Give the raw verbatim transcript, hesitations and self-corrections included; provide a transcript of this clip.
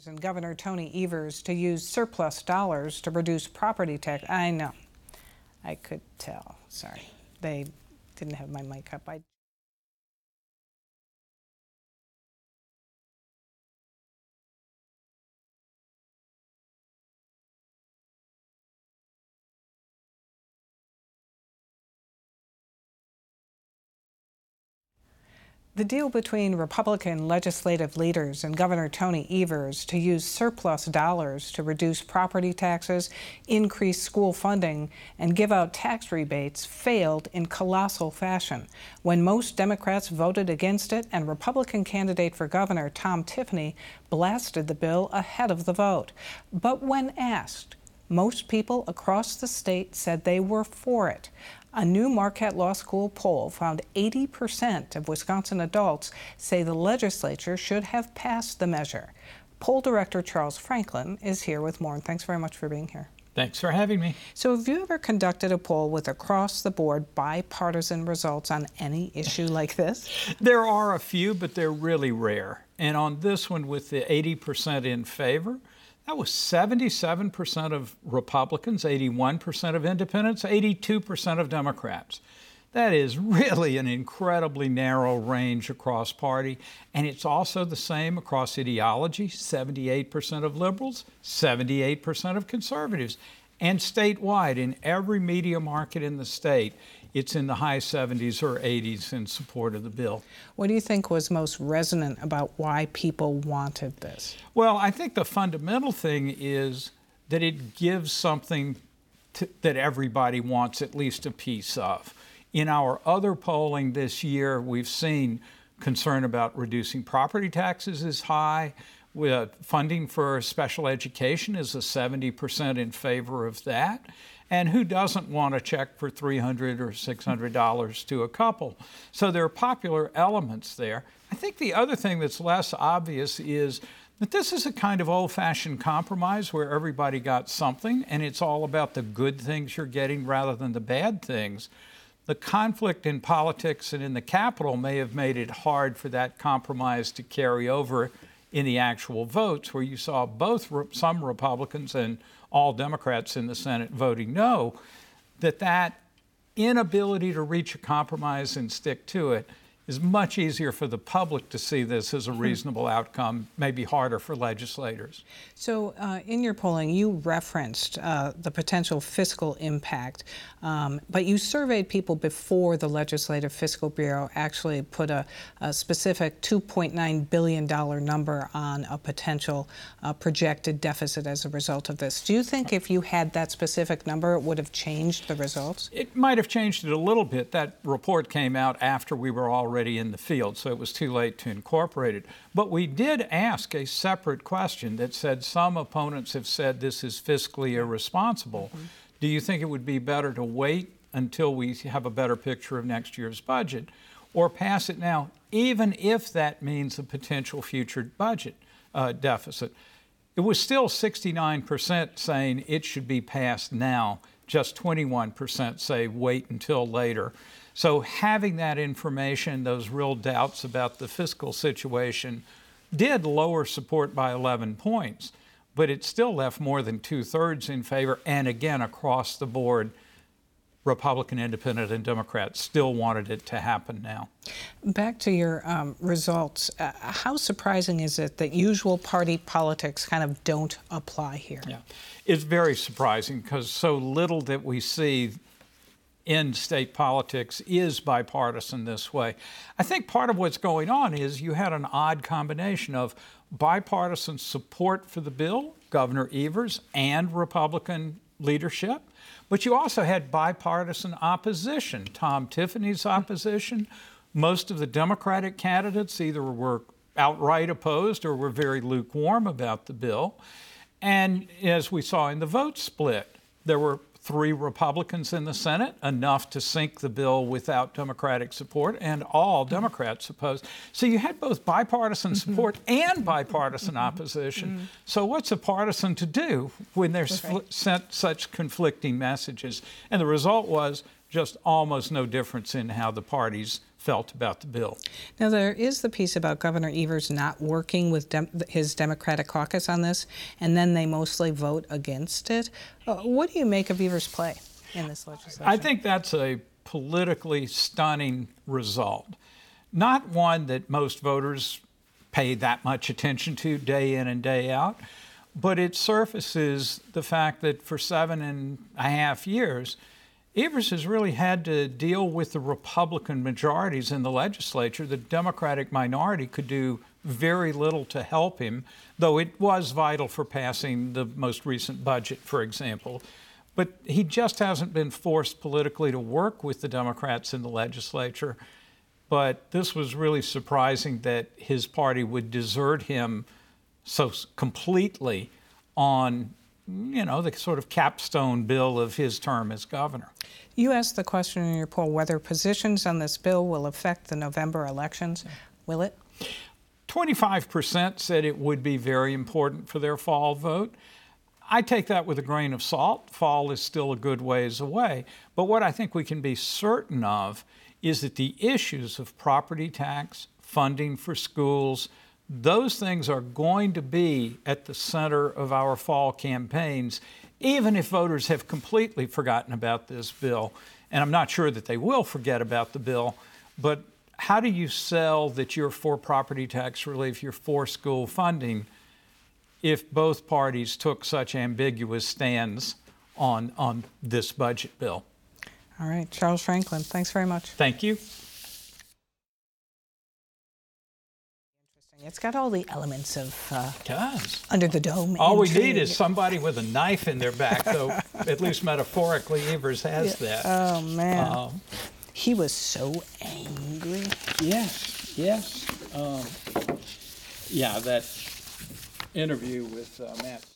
And Governor Tony Evers to use surplus dollars to reduce property tax. I know. I could tell. Sorry. They didn't have my mic up. I The deal between Republican legislative leaders and Governor Tony Evers to use surplus dollars to reduce property taxes, increase school funding, and give out tax rebates failed in colossal fashion when most Democrats voted against it and Republican candidate for governor Tom Tiffany blasted the bill ahead of the vote. But when asked, most people across the state said they were for it. A new Marquette Law School poll found eighty percent of Wisconsin adults say the legislature should have passed the measure. Poll director Charles Franklin is here with more, and thanks very much for being here. Thanks for having me. So have you ever conducted a poll with across-the-board bipartisan results on any issue like this? There are a few, but they're really rare. And on this one, with the eighty percent in favor, that was seventy-seven percent of Republicans, eighty-one percent of independents, eighty-two percent of Democrats. That is really an incredibly narrow range across party, and it's also the same across ideology, seventy-eight percent of liberals, seventy-eight percent of conservatives. And statewide, in every media market in the state, it's in the high seventies or eighties in support of the bill. What do you think was most resonant about why people wanted this? Well, I think the fundamental thing is that it gives something to, that everybody wants at least a piece of. In our other polling this year, we've seen concern about reducing property taxes is high. With funding for special education is a seventy percent in favor of that. And who doesn't want a check for three hundred dollars or six hundred dollars to a couple? So there are popular elements there. I think the other thing that's less obvious is that this is a kind of old-fashioned compromise where everybody got something, and it's all about the good things you're getting rather than the bad things. The conflict in politics and in the Capitol may have made it hard for that compromise to carry over in the actual votes, where you saw both some Republicans and all Democrats in the Senate voting no, that that inability to reach a compromise and stick to it is much easier for the public to see this as a reasonable outcome, maybe harder for legislators. So uh, in your polling, you referenced uh, the potential fiscal impact, um, but you surveyed people before the Legislative Fiscal Bureau actually put a, a specific two point nine billion dollars number on a potential uh, projected deficit as a result of this. Do you think if you had that specific number, it would have changed the results? It might have changed it a little bit. That report came out after we were already already in the field, so it was too late to incorporate it. But we did ask a separate question that said some opponents have said this is fiscally irresponsible. Mm-hmm. Do you think it would be better to wait until we have a better picture of next year's budget, or pass it now, even if that means a potential future budget uh, deficit? It was still sixty-nine percent saying it should be passed now. Just twenty-one percent say wait until later. So having that information, those real doubts about the fiscal situation, did lower support by eleven points, but it still left more than two-thirds in favor. And again, across the board, Republican, Independent, and Democrats still wanted it to happen now. Back to your um, results, uh, how surprising is it that usual party politics kind of don't apply here? Yeah, it's very surprising because so little that we see in state politics is bipartisan this way. I think part of what's going on is you had an odd combination of bipartisan support for the bill, Governor Evers, and Republican leadership, but you also had bipartisan opposition. Tom Tiffany's opposition. Most of the Democratic candidates either were outright opposed or were very lukewarm about the bill. And as we saw in the vote split, there were three Republicans in the Senate, enough to sink the bill without Democratic support, and all Democrats opposed. So you had both bipartisan support and bipartisan opposition. So what's a partisan to do when they're right. sent such conflicting messages? And the result was just almost no difference in how the parties felt about the bill. Now, there is the piece about Governor Evers not working with dem- his Democratic caucus on this, and then they mostly vote against it. Uh, what do you make of Evers' play in this legislation? I think that's a politically stunning result. Not one that most voters pay that much attention to day in and day out, but it surfaces the fact that for seven and a half years, Evers has really had to deal with the Republican majorities in the legislature. The Democratic minority could do very little to help him, though it was vital for passing the most recent budget, for example. But he just hasn't been forced politically to work with the Democrats in the legislature. But this was really surprising that his party would desert him so completely on, you know, the sort of capstone bill of his term as governor. You asked the question in your poll whether positions on this bill will affect the November elections. Will it? twenty-five percent said it would be very important for their fall vote. I take that with a grain of salt. Fall is still a good ways away. But what I think we can be certain of is that the issues of property tax, funding for schools, those things are going to be at the center of our fall campaigns, even if voters have completely forgotten about this bill. And I'm not sure that they will forget about the bill, but how do you sell that you're for property tax relief, you're for school funding, if both parties took such ambiguous stands on, on this budget bill? All right, Charles Franklin, thanks very much. Thank you. It's got all the elements of uh, Does. Under the Dome. All we intrigue. need is somebody with a knife in their back, though at least metaphorically Evers has Yeah. that. Oh, man. Um, He was so angry. yes, yes. Um, yeah, that interview with uh, Matt